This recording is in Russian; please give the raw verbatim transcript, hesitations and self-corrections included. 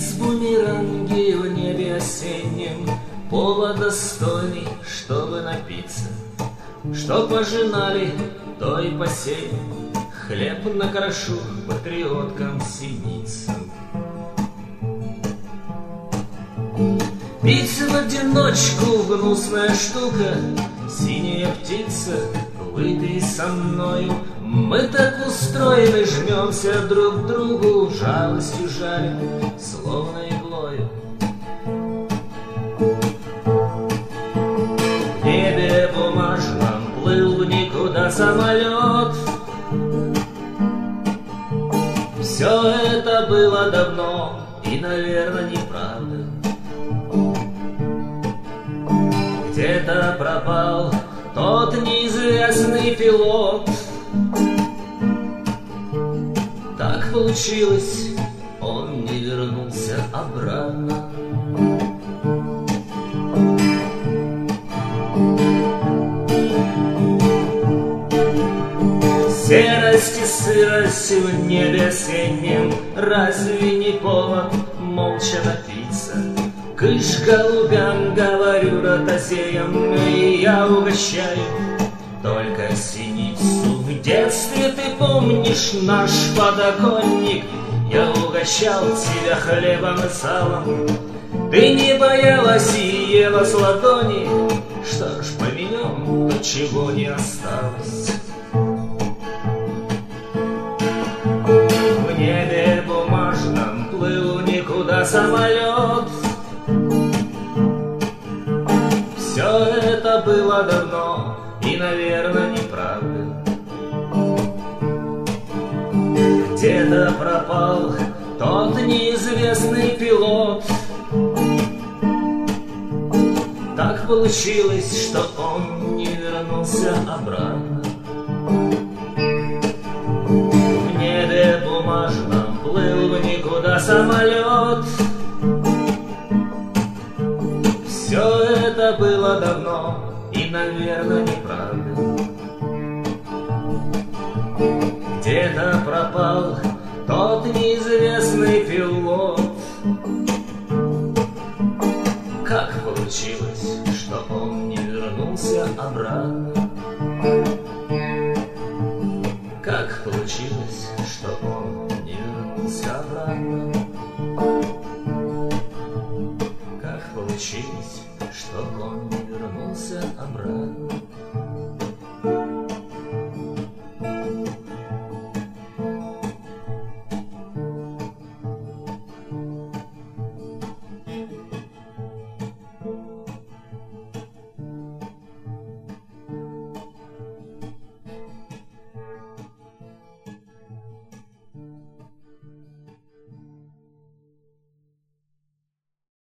Птиц бумеранги в небе осеннем, повод достойный, чтобы напиться. Что пожинали, то и посеем, хлеб накрошу патриоткам-синицам. Пить в одиночку гнусная штука, синяя птица, выпей со мною. Мы так устроены, жмемся друг к другу, жалостью жалим, словно иглою. В небе бумажном плыл в никуда самолет. Все это было давно и, наверное, неправда. Где-то пропал тот неизвестный пилот. Так получилось, он не вернулся обратно. Серость и сырость в небе осеннем, разве не повод молча напиться? Кыш голубям, говорю ротозеям, и я угощаю только синицу. В детстве ты помнишь наш подоконник, я угощал тебя хлебом и салом. Ты не боялась и ела с ладони. Что ж, поменем то, чего не осталось. В небе бумажном плыл никуда самолет. Все это было давно и, наверное, неправда. Где-то пропал тот неизвестный пилот. Так получилось, что он не вернулся обратно. В небе бумажном плыл в никуда самолет. Все это было давно и, наверное, неправда. Где-то пропал тот неизвестный пилот. Как получилось, что он не вернулся обратно? Как получилось, что он не вернулся обратно? Как получилось, что он не вернулся обратно?